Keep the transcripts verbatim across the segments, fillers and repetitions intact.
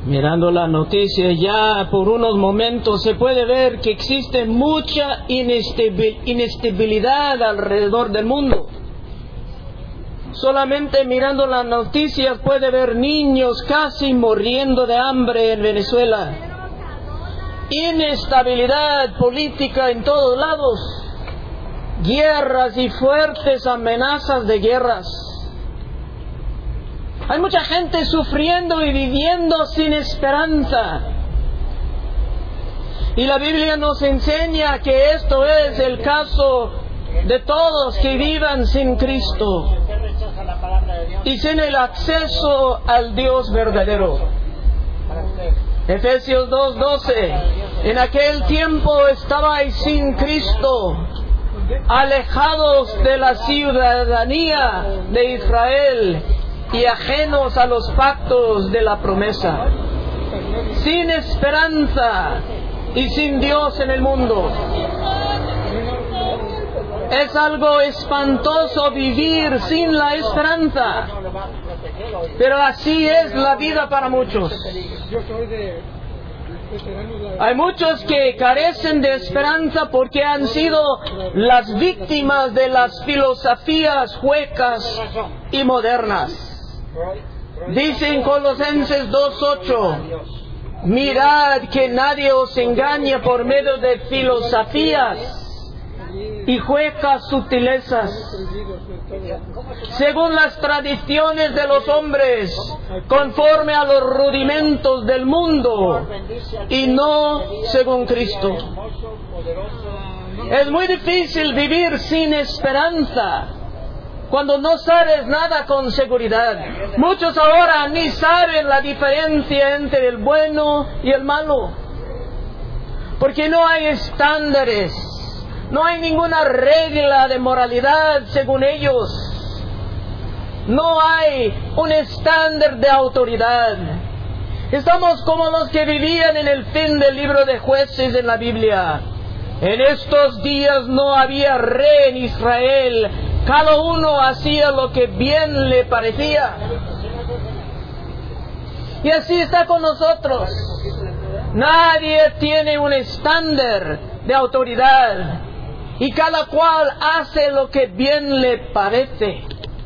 Mirando la noticia ya por unos momentos se puede ver que existe mucha inestabilidad alrededor del mundo. Solamente mirando las noticias puede ver niños casi muriendo de hambre en Venezuela. Inestabilidad política en todos lados. Guerras y fuertes amenazas de guerras. Hay mucha gente sufriendo y viviendo sin esperanza. Y la Biblia nos enseña que esto es el caso de todos que vivan sin Cristo y sin el acceso al Dios verdadero. Efesios dos doce. En aquel tiempo estabais sin Cristo, alejados de la ciudadanía de Israel y ajenos a los pactos de la promesa, sin esperanza y sin Dios en el mundo. Es algo espantoso vivir sin la esperanza, pero así es la vida para muchos. Hay muchos que carecen de esperanza porque han sido las víctimas de las filosofías huecas y modernas. Dice en Colosenses dos ocho, mirad que nadie os engañe por medio de filosofías y huecas sutilezas, según las tradiciones de los hombres, conforme a los rudimentos del mundo, y no según Cristo. Es muy difícil vivir sin esperanza cuando no sabes nada con seguridad. Muchos ahora ni saben la diferencia entre el bueno y el malo, porque no hay estándares, no hay ninguna regla de moralidad según ellos, no hay un estándar de autoridad. Estamos como los que vivían en el fin del libro de Jueces en la Biblia. En estos días no había rey en Israel, cada uno hacía lo que bien le parecía. Y así está con nosotros. Nadie tiene un estándar de autoridad y cada cual hace lo que bien le parece.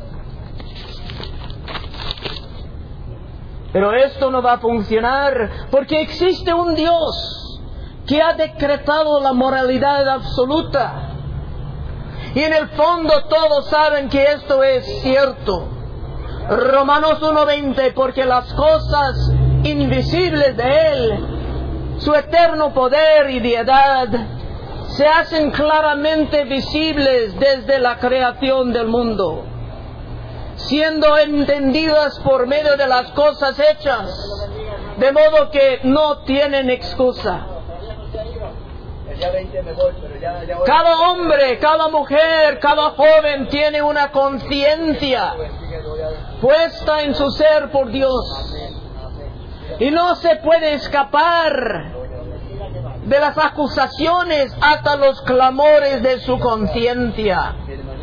Pero esto no va a funcionar porque existe un Dios que ha decretado la moralidad absoluta. Y en el fondo todos saben que esto es cierto. Romanos uno veinte, porque las cosas invisibles de Él, su eterno poder y deidad, se hacen claramente visibles desde la creación del mundo, siendo entendidas por medio de las cosas hechas, de modo que no tienen excusa. Cada hombre, cada mujer, cada joven tiene una conciencia puesta en su ser por Dios y no se puede escapar de las acusaciones hasta los clamores de su conciencia.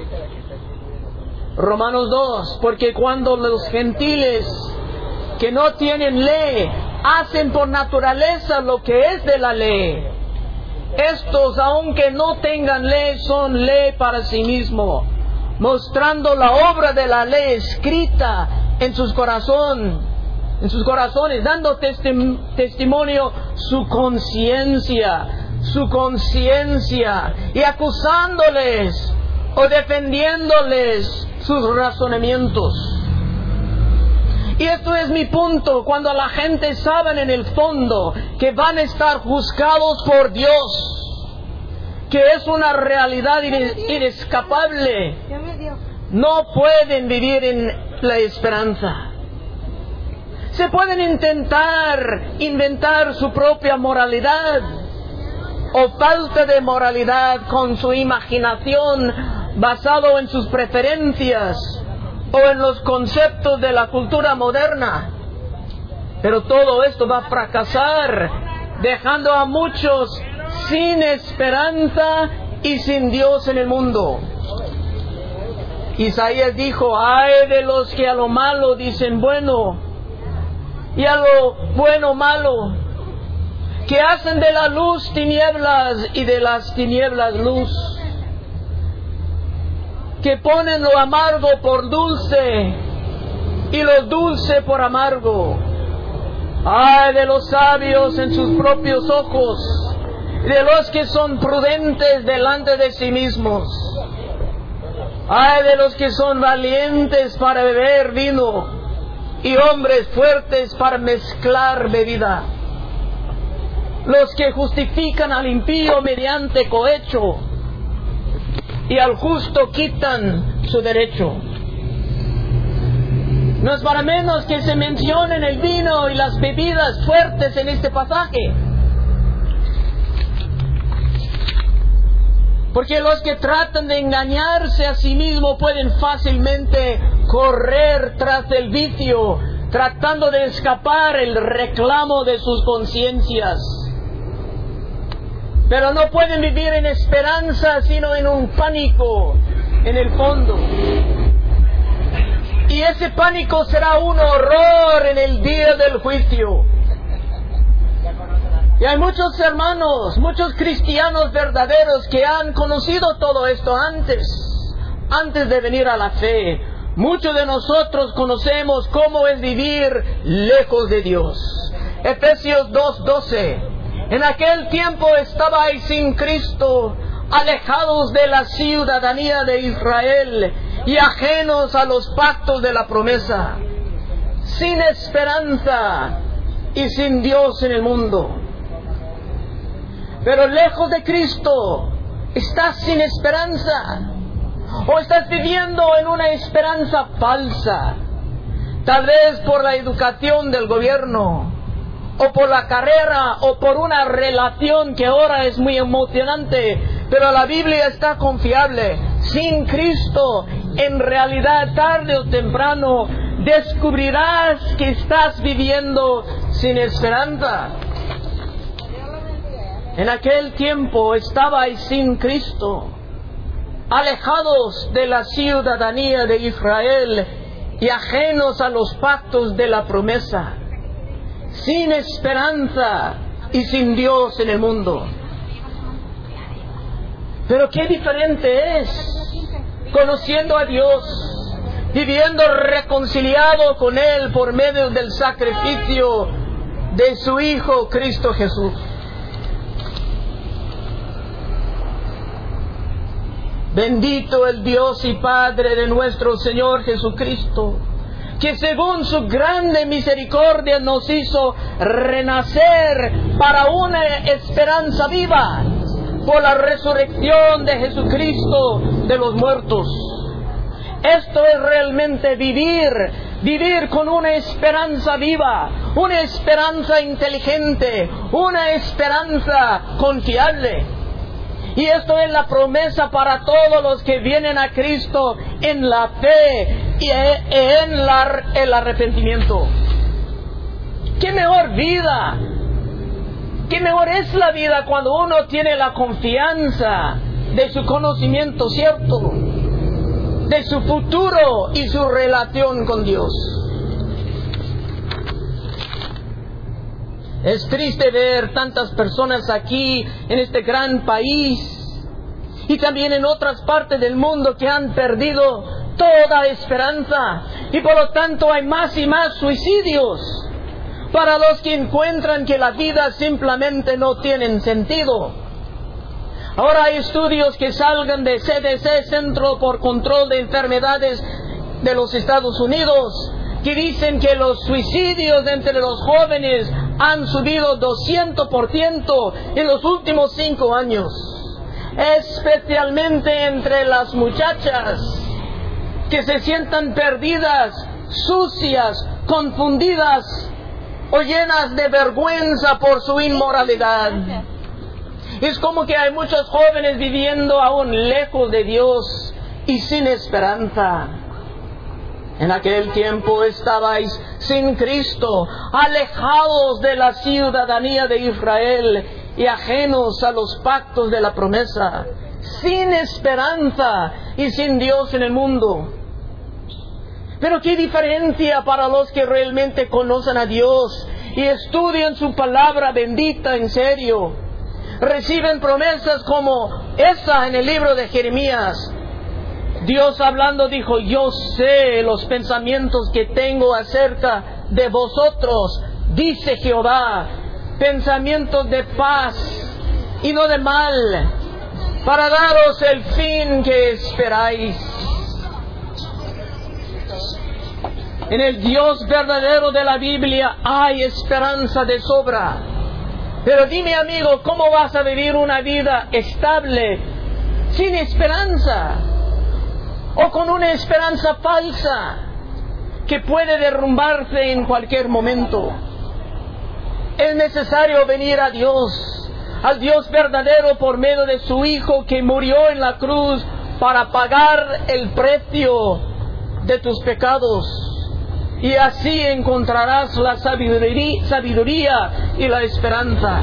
Romanos dos, porque cuando los gentiles que no tienen ley hacen por naturaleza lo que es de la ley, estos, aunque no tengan ley, son ley para sí mismos, mostrando la obra de la ley escrita en sus corazones, en sus corazones, dando testim- testimonio su conciencia, su conciencia, y acusándoles o defendiéndoles sus razonamientos. Y esto es mi punto, cuando la gente sabe en el fondo que van a estar juzgados por Dios, que es una realidad inescapable, no pueden vivir en la esperanza. Se pueden intentar inventar su propia moralidad o falta de moralidad con su imaginación basado en sus preferencias o en los conceptos de la cultura moderna. Pero todo esto va a fracasar, dejando a muchos sin esperanza y sin Dios en el mundo. Isaías dijo: ay de los que a lo malo dicen bueno, y a lo bueno malo, que hacen de la luz tinieblas y de las tinieblas luz, que ponen lo amargo por dulce y lo dulce por amargo. Ay de los sabios en sus propios ojos, de los que son prudentes delante de sí mismos. Ay de los que son valientes para beber vino y hombres fuertes para mezclar bebida. Los que justifican al impío mediante cohecho y al justo quitan su derecho. No es para menos que se mencionen el vino y las bebidas fuertes en este pasaje. Porque los que tratan de engañarse a sí mismos pueden fácilmente correr tras el vicio, tratando de escapar el reclamo de sus conciencias. Pero no pueden vivir en esperanza, sino en un pánico en el fondo. Y ese pánico será un horror en el día del juicio. Y hay muchos hermanos, muchos cristianos verdaderos que han conocido todo esto antes, antes de venir a la fe. Muchos de nosotros conocemos cómo es vivir lejos de Dios. Efesios dos doce. En aquel tiempo estabais sin Cristo, alejados de la ciudadanía de Israel y ajenos a los pactos de la promesa, sin esperanza y sin Dios en el mundo. Pero lejos de Cristo, estás sin esperanza, o estás viviendo en una esperanza falsa, tal vez por la educación del gobierno, o por la carrera, o por una relación que ahora es muy emocionante, pero la Biblia está confiable. Sin Cristo, en realidad, tarde o temprano, descubrirás que estás viviendo sin esperanza. En aquel tiempo estabais sin Cristo, alejados de la ciudadanía de Israel y ajenos a los pactos de la promesa, sin esperanza y sin Dios en el mundo. Pero qué diferente es conociendo a Dios, viviendo reconciliado con Él por medio del sacrificio de su Hijo Cristo Jesús. Bendito el Dios y Padre de nuestro Señor Jesucristo, que según su grande misericordia nos hizo renacer para una esperanza viva por la resurrección de Jesucristo de los muertos. Esto es realmente vivir, vivir con una esperanza viva, una esperanza inteligente, una esperanza confiable. Y esto es la promesa para todos los que vienen a Cristo en la fe y en la, el arrepentimiento. ¡Qué mejor vida! ¡Qué mejor es la vida cuando uno tiene la confianza de su conocimiento cierto, de su futuro y su relación con Dios! Es triste ver tantas personas aquí en este gran país y también en otras partes del mundo que han perdido toda esperanza, y por lo tanto hay más y más suicidios para los que encuentran que la vida simplemente no tiene sentido. Ahora hay estudios que salgan de C D C, Centro por Control de Enfermedades de los Estados Unidos, que dicen que los suicidios entre los jóvenes han subido doscientos por ciento en los últimos cinco años, especialmente entre las muchachas, que se sientan perdidas, sucias, confundidas o llenas de vergüenza por su inmoralidad. Es como que hay muchos jóvenes viviendo aún lejos de Dios y sin esperanza. En aquel tiempo estabais sin Cristo, alejados de la ciudadanía de Israel y ajenos a los pactos de la promesa, sin esperanza y sin Dios en el mundo. Pero qué diferencia para los que realmente conocen a Dios y estudian su palabra bendita en serio. Reciben promesas como esa en el libro de Jeremías. Dios hablando dijo: yo sé los pensamientos que tengo acerca de vosotros, dice Jehová, pensamientos de paz y no de mal, para daros el fin que esperáis. En el Dios verdadero de la Biblia hay esperanza de sobra. Pero dime, amigo, ¿cómo vas a vivir una vida estable sin esperanza? O con una esperanza falsa que puede derrumbarse en cualquier momento. Es necesario venir a Dios, al Dios verdadero, por medio de su Hijo que murió en la cruz para pagar el precio de tus pecados. Y así encontrarás la sabiduría, sabiduría y la esperanza.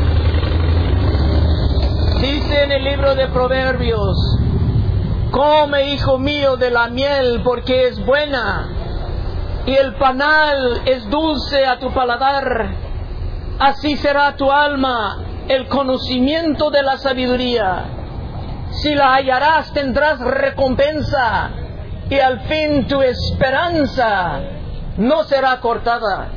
Dice en el libro de Proverbios: come, hijo mío, de la miel, porque es buena, y el panal es dulce a tu paladar. Así será tu alma el conocimiento de la sabiduría. Si la hallarás, tendrás recompensa, y al fin tu esperanza no será cortada.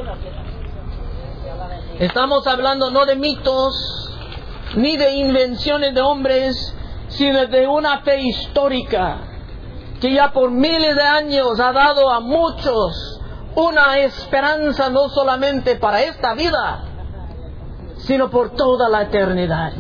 Estamos hablando no de mitos, ni de invenciones de hombres, sino de una fe histórica que ya por miles de años ha dado a muchos una esperanza no solamente para esta vida, sino por toda la eternidad.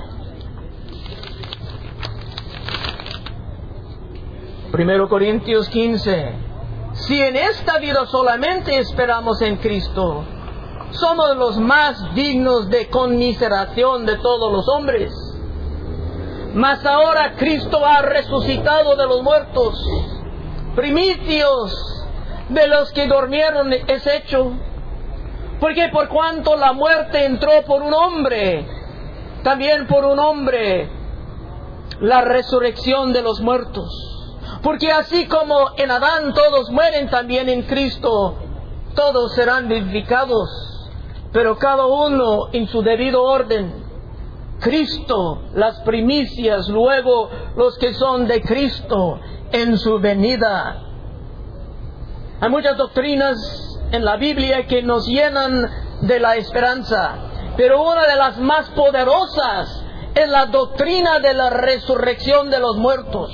Primero Corintios quince. Si en esta vida solamente esperamos en Cristo, somos los más dignos de conmiseración de todos los hombres. Mas ahora Cristo ha resucitado de los muertos, primicios de los que durmieron es hecho. Porque por cuanto la muerte entró por un hombre, también por un hombre la resurrección de los muertos. Porque así como en Adán todos mueren, también en Cristo todos serán vivificados, pero cada uno en su debido orden. Cristo, las primicias, luego los que son de Cristo en su venida. Hay muchas doctrinas en la Biblia que nos llenan de la esperanza, pero una de las más poderosas es la doctrina de la resurrección de los muertos.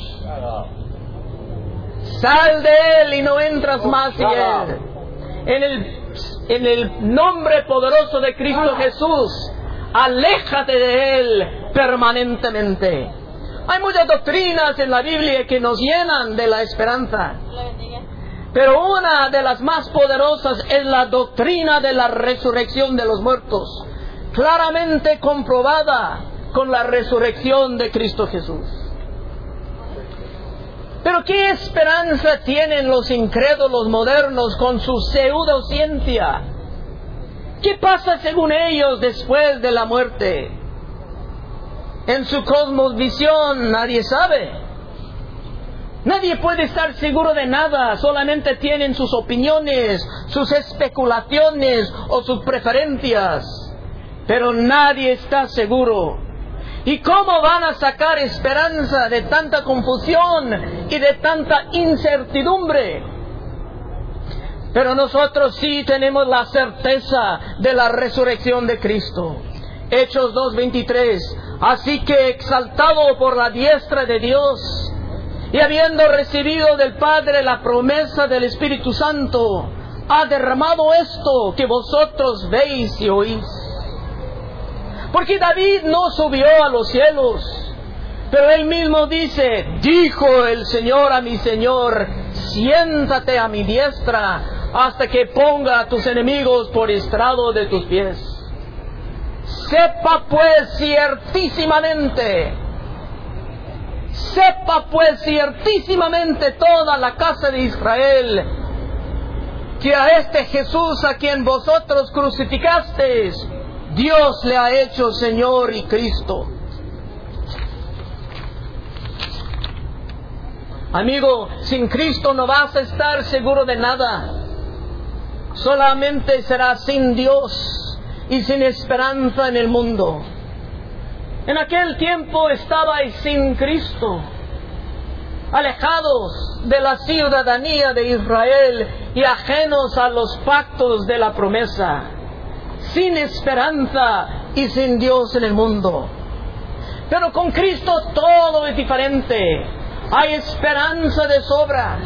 Sal de él y no entras más en él. En el, en el nombre poderoso de Cristo Jesús, aléjate de él permanentemente. Hay muchas doctrinas en la Biblia que nos llenan de la esperanza, pero una de las más poderosas es la doctrina de la resurrección de los muertos, claramente comprobada con la resurrección de Cristo Jesús. Pero ¿qué esperanza tienen los incrédulos modernos con su pseudociencia? ¿Qué pasa según ellos después de la muerte? En su cosmovisión nadie sabe. Nadie puede estar seguro de nada, solamente tienen sus opiniones, sus especulaciones o sus preferencias, pero nadie está seguro. ¿Y cómo van a sacar esperanza de tanta confusión y de tanta incertidumbre? Pero nosotros sí tenemos la certeza de la resurrección de Cristo. Hechos dos veintitrés. Así que exaltado por la diestra de Dios y habiendo recibido del Padre la promesa del Espíritu Santo, ha derramado esto que vosotros veis y oís. Porque David no subió a los cielos, pero él mismo dice: dijo el Señor a mi Señor, siéntate a mi diestra hasta que ponga a tus enemigos por estrado de tus pies. Sepa pues ciertísimamente, sepa pues ciertísimamente toda la casa de Israel, que a este Jesús a quien vosotros crucificasteis, Dios le ha hecho Señor y Cristo. Amigo, sin Cristo no vas a estar seguro de nada. Solamente serás sin Dios y sin esperanza en el mundo. En aquel tiempo estabais sin Cristo, alejados de la ciudadanía de Israel y ajenos a los pactos de la promesa, sin esperanza y sin Dios en el mundo. Pero con Cristo todo es diferente. Hay esperanza de sobra.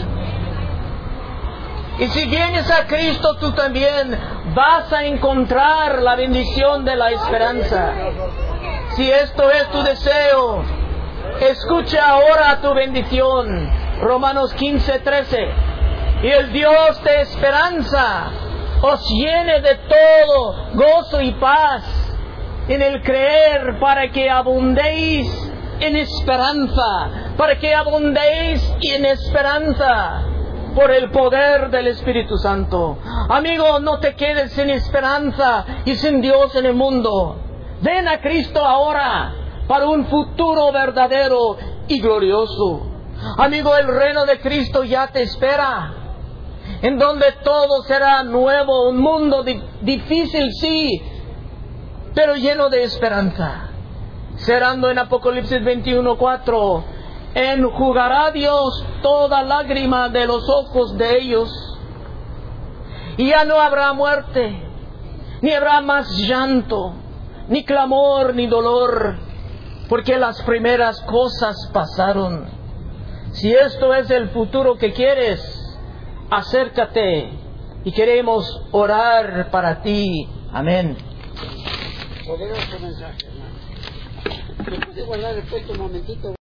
Y si vienes a Cristo, tú también vas a encontrar la bendición de la esperanza. Si esto es tu deseo, escucha ahora tu bendición. Romanos quince, trece. Y el Dios de esperanza os llene de todo gozo y paz en el creer, para que abundéis en esperanza, para que abundéis en esperanza por el poder del Espíritu Santo. Amigo, no te quedes sin esperanza y sin Dios en el mundo. Ven a Cristo ahora para un futuro verdadero y glorioso. Amigo, el reino de Cristo ya te espera, en donde todo será nuevo, un mundo di- difícil, sí, pero lleno de esperanza. Cerrando en Apocalipsis veintiuno, cuatro, enjugará Dios toda lágrima de los ojos de ellos, y ya no habrá muerte, ni habrá más llanto, ni clamor, ni dolor, porque las primeras cosas pasaron. Si esto es el futuro que quieres, acércate y queremos orar para ti. Amén. Poderoso mensaje, hermano. ¿Me puede guardar el puesto un momentito?